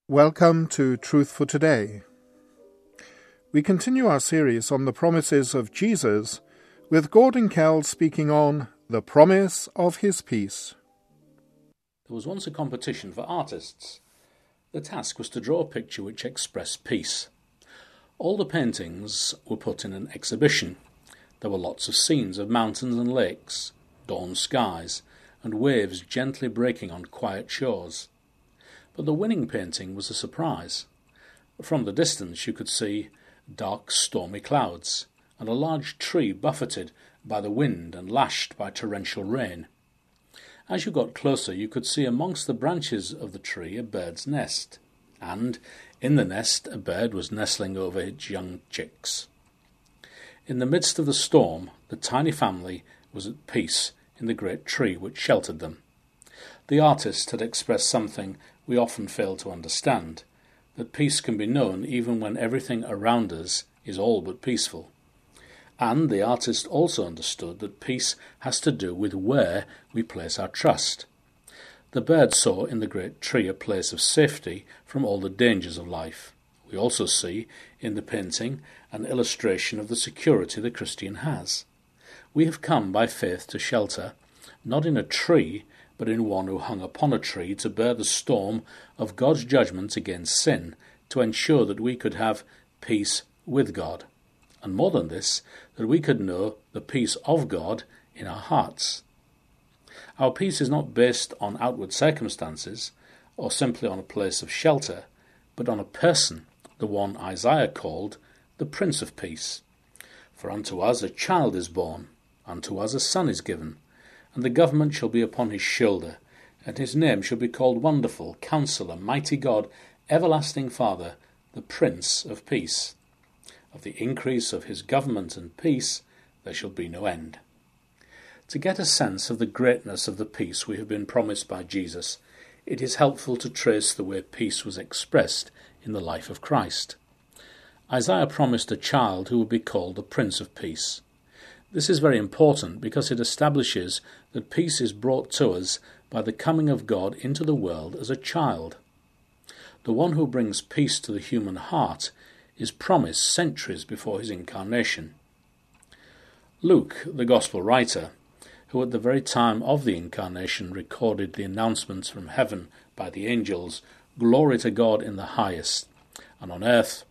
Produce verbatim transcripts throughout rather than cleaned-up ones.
Welcome to Truth for Today. We continue our series on the promises of Jesus with Gordon Kell speaking on the promise of his peace. There was once a competition for artists. The task was to draw a picture which expressed peace. All the paintings were put in an exhibition. There were lots of scenes of mountains and lakes, dawn skies, and waves gently breaking on quiet shores. But the winning painting was a surprise. From the distance you could see dark stormy clouds, and a large tree buffeted by the wind and lashed by torrential rain. As you got closer you could see amongst the branches of the tree a bird's nest, and in the nest a bird was nestling over its young chicks. In the midst of the storm the tiny family was at peace in the great tree which sheltered them. The artist had expressed something we often fail to understand, that peace can be known even when everything around us is all but peaceful. And the artist also understood that peace has to do with where we place our trust. The bird saw in the great tree a place of safety from all the dangers of life. We also see in the painting an illustration of the security the Christian has. We have come by faith to shelter, not in a tree, but in one who hung upon a tree to bear the storm of God's judgment against sin, to ensure that we could have peace with God. And more than this, that we could know the peace of God in our hearts. Our peace is not based on outward circumstances, or simply on a place of shelter, but on a person, the one Isaiah called the Prince of Peace. For unto us a child is born, unto us a son is given, and the government shall be upon his shoulder, and his name shall be called Wonderful, Counselor, Mighty God, Everlasting Father, the Prince of Peace. Of the increase of his government and peace there shall be no end. To get a sense of the greatness of the peace we have been promised by Jesus, it is helpful to trace the way peace was expressed in the life of Christ. Isaiah promised a child who would be called the Prince of Peace. This is very important because it establishes that peace is brought to us by the coming of God into the world as a child. The one who brings peace to the human heart is promised centuries before his incarnation. Luke, the Gospel writer, who at the very time of the incarnation recorded the announcements from heaven by the angels, "Glory to God in the highest, and on earth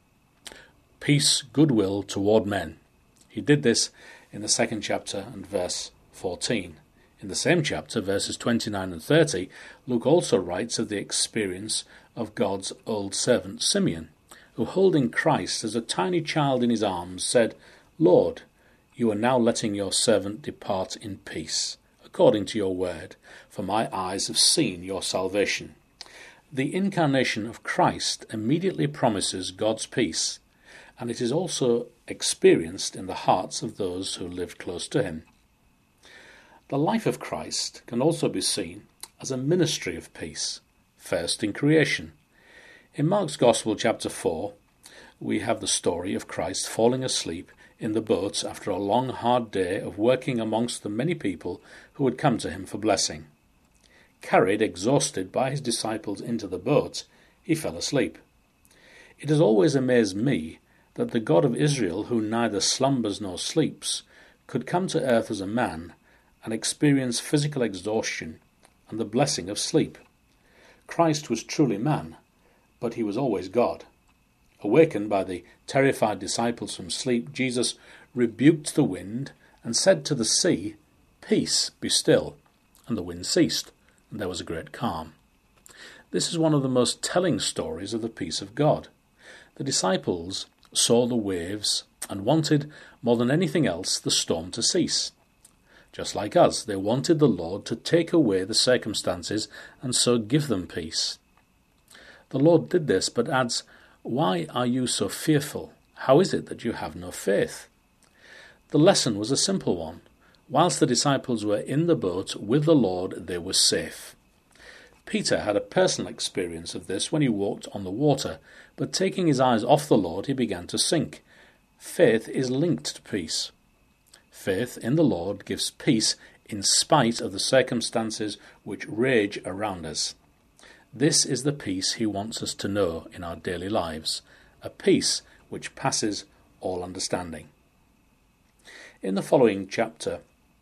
peace, goodwill toward men." He did this in the second chapter and verse fourteen. In the same chapter, verses twenty-nine and thirty, Luke also writes of the experience of God's old servant Simeon, who, holding Christ as a tiny child in his arms, said, "Lord, you are now letting your servant depart in peace, according to your word, for my eyes have seen your salvation." The incarnation of Christ immediately promises God's peace, and it is also experienced in the hearts of those who lived close to him. The life of Christ can also be seen as a ministry of peace, first in creation. In Mark's Gospel, chapter four, we have the story of Christ falling asleep in the boat after a long, hard day of working amongst the many people who had come to him for blessing. Carried, exhausted, by his disciples into the boat, he fell asleep. It has always amazed me that the God of Israel, who neither slumbers nor sleeps, could come to earth as a man and experience physical exhaustion and the blessing of sleep. Christ was truly man, but he was always God. Awakened by the terrified disciples from sleep, Jesus rebuked the wind and said to the sea, "Peace, be still." And the wind ceased, and there was a great calm. This is one of the most telling stories of the peace of God. The disciples saw the waves and wanted, more than anything else, the storm to cease. Just like us, they wanted the Lord to take away the circumstances and so give them peace. The Lord did this, but adds, "Why are you so fearful? How is it that you have no faith?" The lesson was a simple one. Whilst the disciples were in the boat with the Lord, they were safe. Peter had a personal experience of this when he walked on the water, but taking his eyes off the Lord, he began to sink. Faith is linked to peace. Faith in the Lord gives peace in spite of the circumstances which rage around us. This is the peace he wants us to know in our daily lives, a peace which passes all understanding. In the following chapter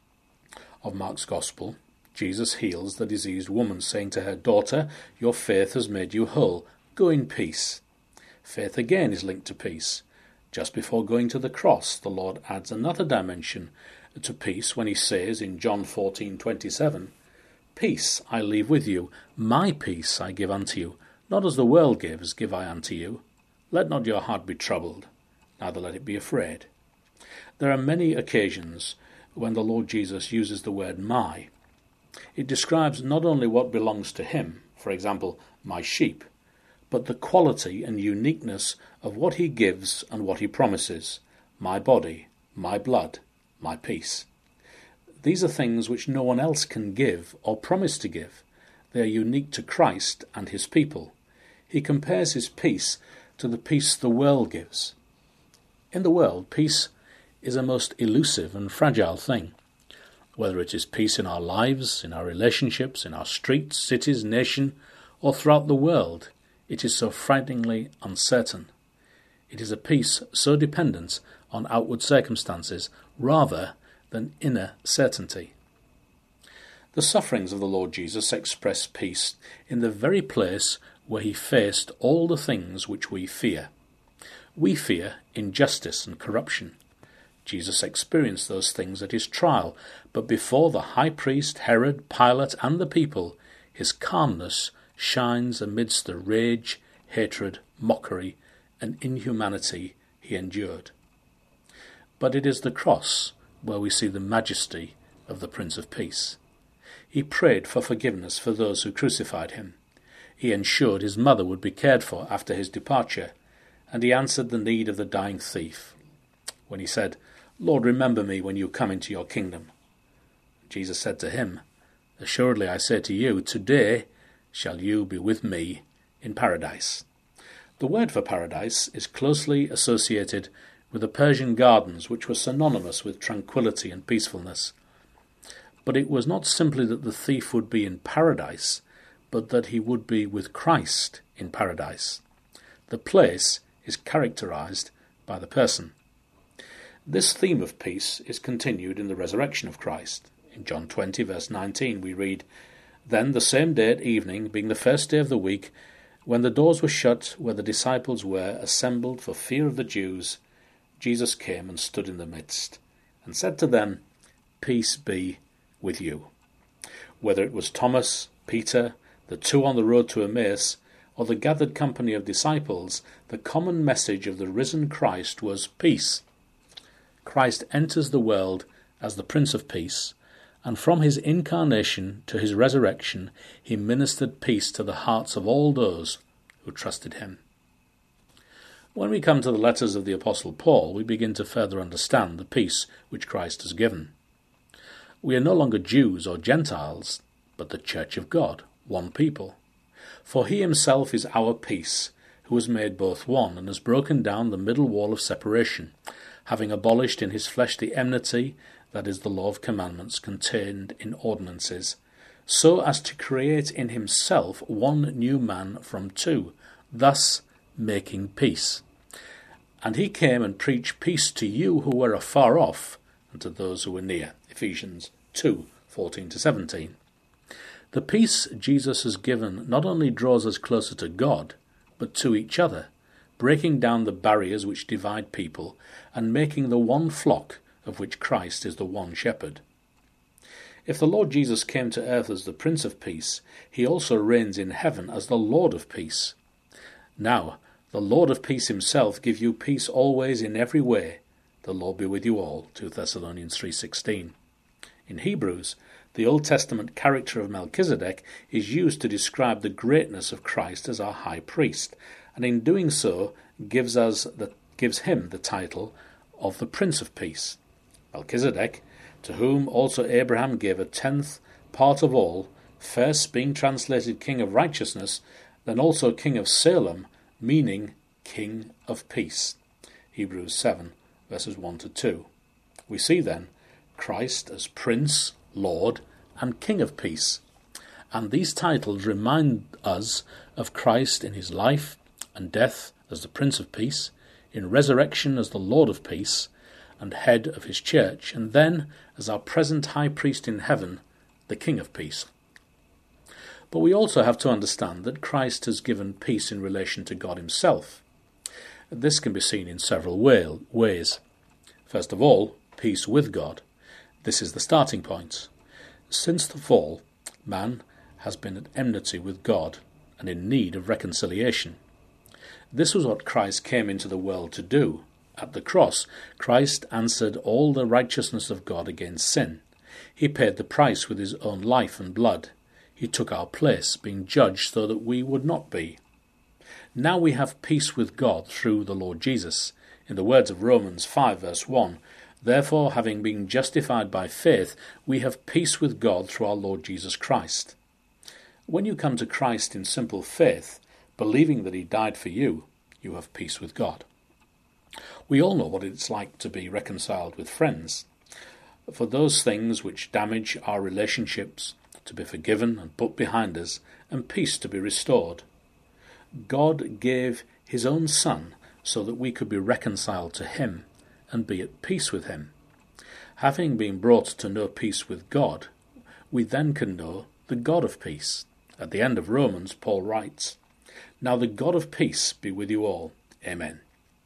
of Mark's Gospel, Jesus heals the diseased woman, saying to her, "Daughter, your faith has made you whole. Go in peace." Faith again is linked to peace. Just before going to the cross, the Lord adds another dimension to peace when he says in John fourteen twenty-seven, "Peace I leave with you, my peace I give unto you. Not as the world gives, give I unto you. Let not your heart be troubled, neither let it be afraid." There are many occasions when the Lord Jesus uses the word my. It describes not only what belongs to him, for example, my sheep, but the quality and uniqueness of what he gives and what he promises, my body, my blood, my peace. These are things which no one else can give or promise to give. They are unique to Christ and his people. He compares his peace to the peace the world gives. In the world, peace is a most elusive and fragile thing. Whether it is peace in our lives, in our relationships, in our streets, cities, nation, or throughout the world, it is so frighteningly uncertain. It is a peace so dependent on outward circumstances rather than inner certainty. The sufferings of the Lord Jesus express peace in the very place where he faced all the things which we fear. We fear injustice and corruption. Jesus experienced those things at his trial, but before the high priest, Herod, Pilate, and the people, his calmness shines amidst the rage, hatred, mockery, and inhumanity he endured. But it is the cross where we see the majesty of the Prince of Peace. He prayed for forgiveness for those who crucified him. He ensured his mother would be cared for after his departure, and he answered the need of the dying thief when he said, "Lord, remember me when you come into your kingdom." Jesus said to him, "Assuredly I say to you, today shall you be with me in paradise." The word for paradise is closely associated with the Persian gardens, which were synonymous with tranquility and peacefulness. But it was not simply that the thief would be in paradise, but that he would be with Christ in paradise. The place is characterized by the person. This theme of peace is continued in the resurrection of Christ. In John twenty, verse nineteen, we read, "Then the same day at evening, being the first day of the week, when the doors were shut where the disciples were assembled for fear of the Jews, Jesus came and stood in the midst, and said to them, Peace be with you." Whether it was Thomas, Peter, the two on the road to Emmaus, or the gathered company of disciples, the common message of the risen Christ was peace. Christ enters the world as the Prince of Peace, and from his incarnation to his resurrection, he ministered peace to the hearts of all those who trusted him. When we come to the letters of the Apostle Paul, we begin to further understand the peace which Christ has given. We are no longer Jews or Gentiles, but the Church of God, one people. For he himself is our peace, who has made both one, and has broken down the middle wall of separation, having abolished in his flesh the enmity, that is, the law of commandments contained in ordinances, so as to create in himself one new man from two, thus making peace. And he came and preached peace to you who were afar off, and to those who were near. Ephesians two, fourteen to seventeen. The peace Jesus has given not only draws us closer to God, but to each other, breaking down the barriers which divide people, and making the one flock of which Christ is the one shepherd. If the Lord Jesus came to earth as the Prince of Peace, he also reigns in heaven as the Lord of Peace. Now, the Lord of Peace himself give you peace always in every way. The Lord be with you all. Second Thessalonians three sixteen. In Hebrews, the Old Testament character of Melchizedek is used to describe the greatness of Christ as our high priest, and in doing so gives us the, gives him the title of the Prince of Peace. Melchizedek, to whom also Abraham gave a tenth part of all, first being translated King of Righteousness, then also King of Salem, meaning King of Peace. Hebrews seven, verses one to two. We see then Christ as Prince, Lord, and King of Peace. and these titles remind us of Christ in his life and death as the Prince of Peace, in resurrection as the Lord of Peace and head of his church, and then as our present high priest in heaven, the King of Peace. But we also have to understand that Christ has given peace in relation to God himself. This can be seen in several ways. First of all, peace with God. This is the starting point. Since the fall, man has been at enmity with God and in need of reconciliation. This was what Christ came into the world to do. At the cross, Christ answered all the righteousness of God against sin. He paid the price with his own life and blood. He took our place, being judged so that we would not be. Now we have peace with God through the Lord Jesus. In the words of Romans five verse one, "Therefore, having been justified by faith, we have peace with God through our Lord Jesus Christ." When you come to Christ in simple faith, believing that he died for you, you have peace with God. We all know what it's like to be reconciled with friends. For those things which damage our relationships to be forgiven and put behind us, and peace to be restored. God gave his own Son so that we could be reconciled to him and be at peace with him. Having been brought to know peace with God, we then can know the God of peace. At the end of Romans, Paul writes, "Now the God of peace be with you all. Amen."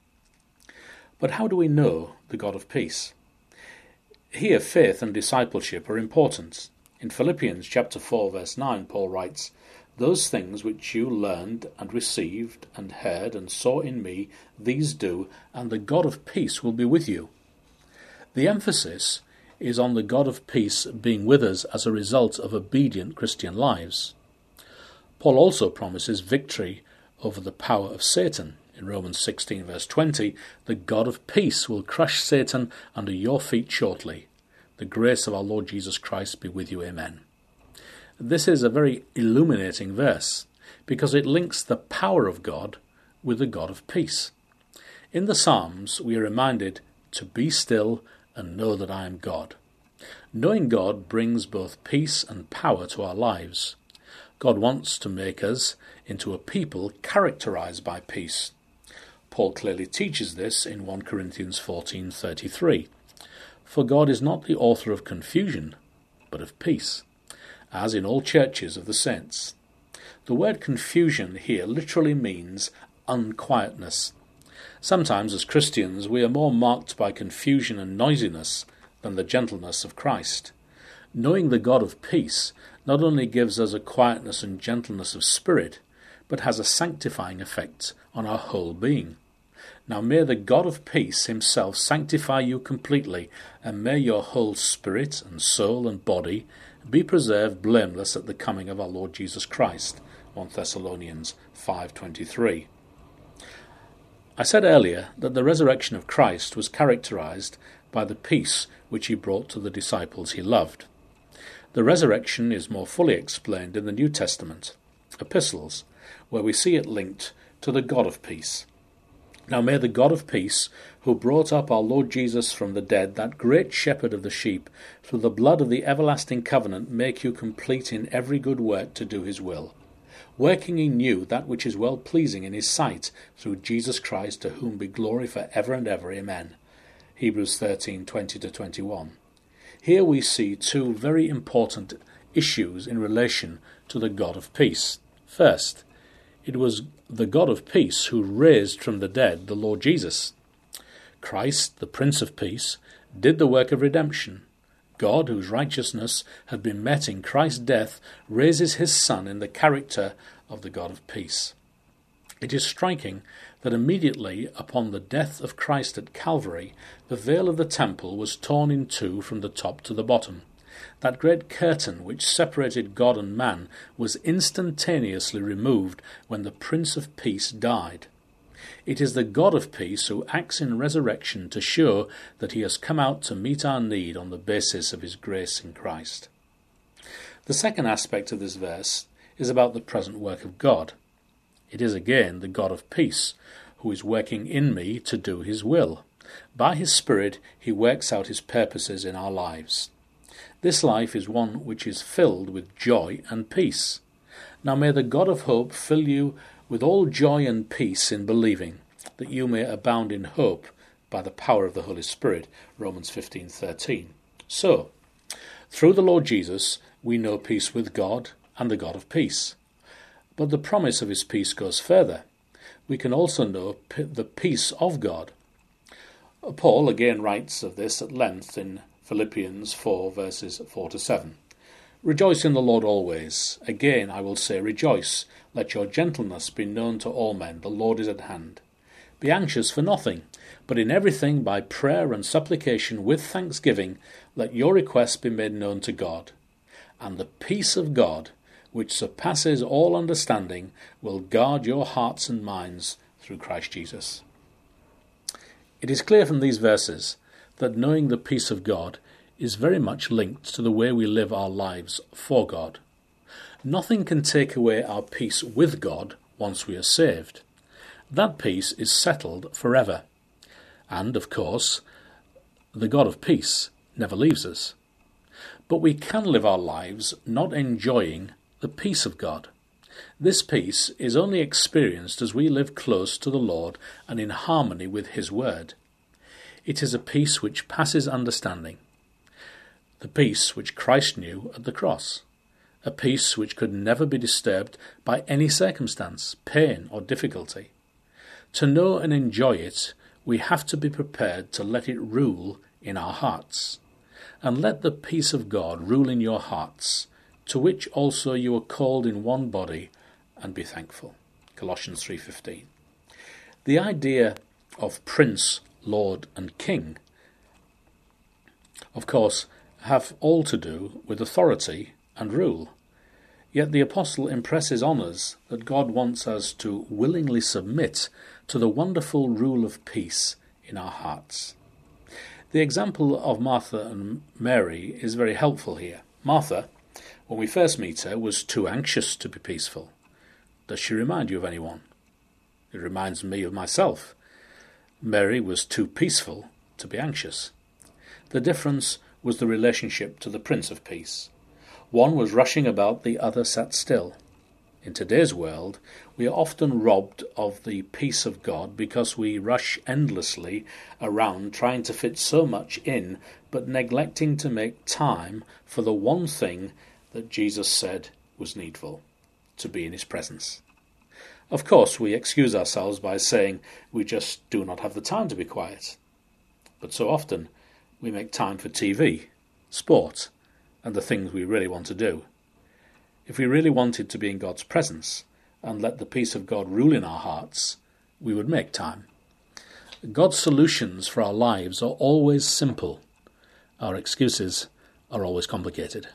But how do we know the God of peace? Here, faith and discipleship are important. In Philippians chapter four, verse nine, Paul writes, "Those things which you learned and received and heard and saw in me, these do, and the God of peace will be with you." The emphasis is on the God of peace being with us as a result of obedient Christian lives. Paul also promises victory over the power of Satan. In Romans sixteen, verse twenty, "The God of peace will crush Satan under your feet shortly. The grace of our Lord Jesus Christ be with you. Amen." This is a very illuminating verse because it links the power of God with the God of peace. In the Psalms, we are reminded to be still and know that I am God. Knowing God brings both peace and power to our lives. God wants to make us into a people characterized by peace. Paul clearly teaches this in First Corinthians fourteen thirty-three. "For God is not the author of confusion, but of peace, as in all churches of the saints." The word confusion here literally means unquietness. Sometimes as Christians we are more marked by confusion and noisiness than the gentleness of Christ. Knowing the God of peace not only gives us a quietness and gentleness of spirit, but has a sanctifying effect on our whole being. Now may the God of peace himself sanctify you completely, and may your whole spirit and soul and body be preserved blameless at the coming of our Lord Jesus Christ. First Thessalonians five twenty-three. I said earlier that the resurrection of Christ was characterized by the peace which he brought to the disciples he loved. The resurrection is more fully explained in the New Testament epistles, where we see it linked to the God of peace. Now may the God of peace, who brought up our Lord Jesus from the dead, that great shepherd of the sheep, through the blood of the everlasting covenant, make you complete in every good work to do his will, working in you that which is well-pleasing in his sight, through Jesus Christ, to whom be glory for ever and ever. Amen. Hebrews thirteen twenty to twenty-one. Here we see two very important issues in relation to the God of peace. First, it was the God of peace who raised from the dead the Lord Jesus. Christ, the Prince of Peace, did the work of redemption. God, whose righteousness had been met in Christ's death, raises his Son in the character of the God of peace. It is striking that immediately upon the death of Christ at Calvary, the veil of the temple was torn in two from the top to the bottom. That great curtain which separated God and man was instantaneously removed when the Prince of Peace died. It is the God of peace who acts in resurrection to show that he has come out to meet our need on the basis of his grace in Christ. The second aspect of this verse is about the present work of God. It is again the God of peace who is working in me to do his will. By his Spirit he works out his purposes in our lives. This life is one which is filled with joy and peace. Now may the God of hope fill you with all joy and peace in believing, that you may abound in hope by the power of the Holy Spirit. Romans fifteen thirteen. So, through the Lord Jesus, we know peace with God and the God of peace. But the promise of his peace goes further. We can also know p- the peace of God. Paul again writes of this at length in Philippians four, verses four to seven. Rejoice in the Lord always. Again I will say, rejoice. Let your gentleness be known to all men. The Lord is at hand. Be anxious for nothing, but in everything by prayer and supplication with thanksgiving, let your requests be made known to God. And the peace of God, which surpasses all understanding, will guard your hearts and minds through Christ Jesus. It is clear from these verses that knowing the peace of God is very much linked to the way we live our lives for God. Nothing can take away our peace with God once we are saved. That peace is settled forever. And, of course, the God of peace never leaves us. But we can live our lives not enjoying the peace of God. This peace is only experienced as we live close to the Lord and in harmony with his word. It is a peace which passes understanding. The peace which Christ knew at the cross. A peace which could never be disturbed by any circumstance, pain or difficulty. To know and enjoy it, we have to be prepared to let it rule in our hearts. And let the peace of God rule in your hearts, to which also you are called in one body, and be thankful. Colossians three fifteen. The idea of Prince, Lord and King, of course, have all to do with authority and rule. Yet the Apostle impresses on us that God wants us to willingly submit to the wonderful rule of peace in our hearts. The example of Martha and Mary is very helpful here. Martha, when we first meet her, was too anxious to be peaceful. Does she remind you of anyone? It reminds me of myself. Mary was too peaceful to be anxious. The difference was the relationship to the Prince of Peace. One was rushing about, the other sat still. In today's world, we are often robbed of the peace of God because we rush endlessly around trying to fit so much in, but neglecting to make time for the one thing that Jesus said was needful, to be in his presence. Of course, we excuse ourselves by saying we just do not have the time to be quiet. But so often we make time for T V, sport, and the things we really want to do. If we really wanted to be in God's presence and let the peace of God rule in our hearts, we would make time. God's solutions for our lives are always simple. Our excuses are always complicated.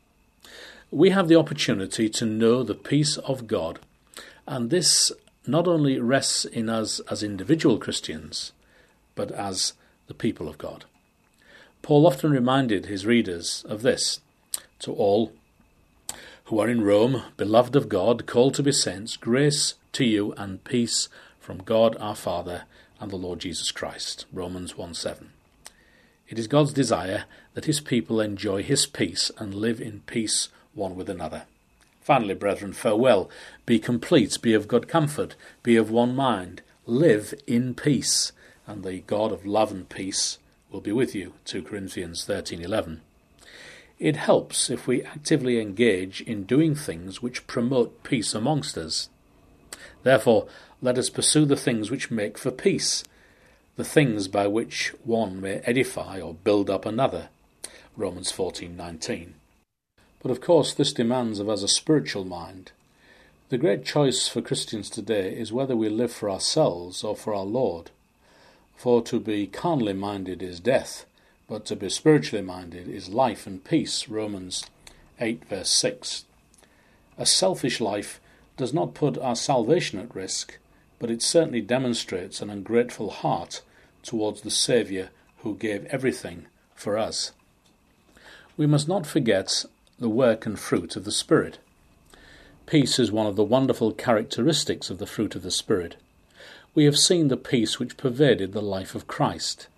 We have the opportunity to know the peace of God, and this not only rests in us as individual Christians, but as the people of God. Paul often reminded his readers of this: to all who are in Rome, beloved of God, called to be saints, grace to you and peace from God our Father and the Lord Jesus Christ. Romans one seven. It is God's desire that his people enjoy his peace and live in peace one with another. Finally, brethren, farewell. Be complete, be of good comfort, be of one mind, live in peace, and the God of love and peace will be with you. Second Corinthians thirteen eleven. It helps if we actively engage in doing things which promote peace amongst us. Therefore, let us pursue the things which make for peace, the things by which one may edify or build up another. Romans fourteen nineteen. But of course this demands of us a spiritual mind. The great choice for Christians today is whether we live for ourselves or for our Lord. For to be carnally minded is death, but to be spiritually minded is life and peace. Romans eight verse six. A selfish life does not put our salvation at risk, but it certainly demonstrates an ungrateful heart towards the Saviour who gave everything for us. We must not forget the work and fruit of the Spirit. Peace is one of the wonderful characteristics of the fruit of the Spirit. We have seen the peace which pervaded the life of Christ.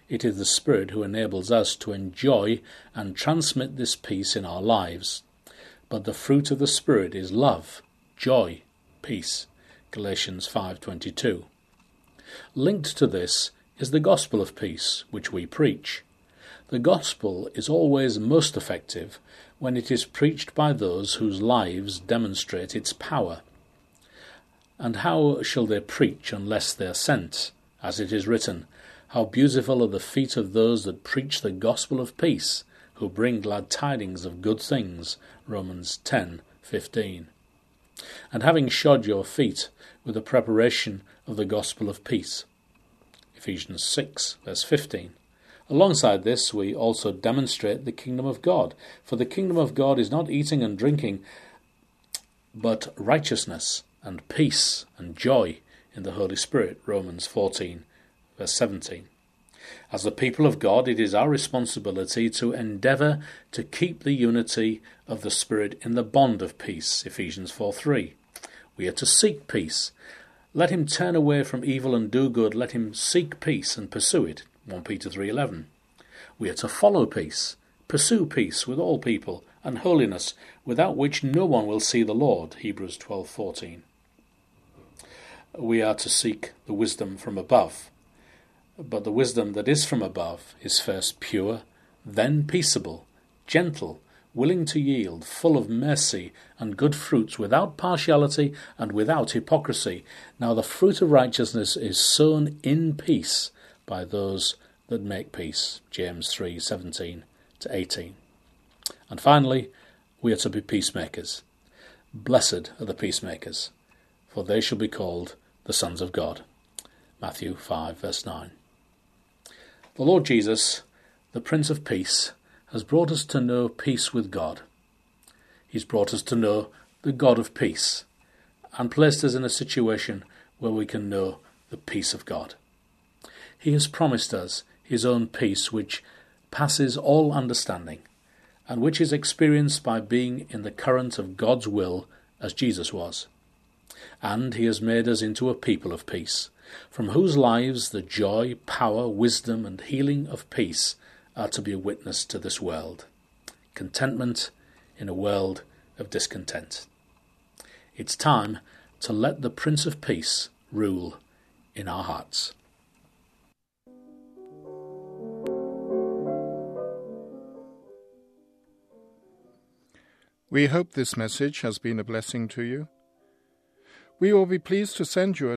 It is the Spirit who enables us to enjoy and transmit this peace in our lives. But the fruit of the Spirit is love, joy, peace. Galatians five twenty-two. Linked to this is the gospel of peace, which we preach. The gospel is always most effective when it is preached by those whose lives demonstrate its power. And how shall they preach unless they are sent? As it is written, "How beautiful are the feet of those that preach the gospel of peace, who bring glad tidings of good things." Romans ten fifteen. And having shod your feet with the preparation of the gospel of peace. Ephesians six verse fifteen. Alongside this, we also demonstrate the kingdom of God. For the kingdom of God is not eating and drinking, but righteousness and peace and joy in the Holy Spirit. Romans fourteen verse seventeen. As the people of God, it is our responsibility to endeavour to keep the unity of the Spirit in the bond of peace. Ephesians four three. We are to seek peace. Let him turn away from evil and do good. Let him seek peace and pursue it. First Peter three eleven. We are to follow peace, pursue peace with all people, and holiness, without which no one will see the Lord. Hebrews twelve fourteen. We are to seek the wisdom from above. But the wisdom that is from above is first pure, then peaceable, gentle, willing to yield, full of mercy and good fruits, without partiality and without hypocrisy. Now the fruit of righteousness is sown in peace by those that make peace. James three seventeen to eighteen. And finally, we are to be peacemakers. Blessed are the peacemakers, for they shall be called the sons of God. Matthew five verse nine. The Lord Jesus, the Prince of Peace, has brought us to know peace with God. He's brought us to know the God of peace, and placed us in a situation where we can know the peace of God. He has promised us his own peace, which passes all understanding, and which is experienced by being in the current of God's will as Jesus was. And he has made us into a people of peace, from whose lives the joy, power, wisdom, and healing of peace are to be a witness to this world. Contentment in a world of discontent. It's time to let the Prince of Peace rule in our hearts. We hope this message has been a blessing to you. We will be pleased to send you a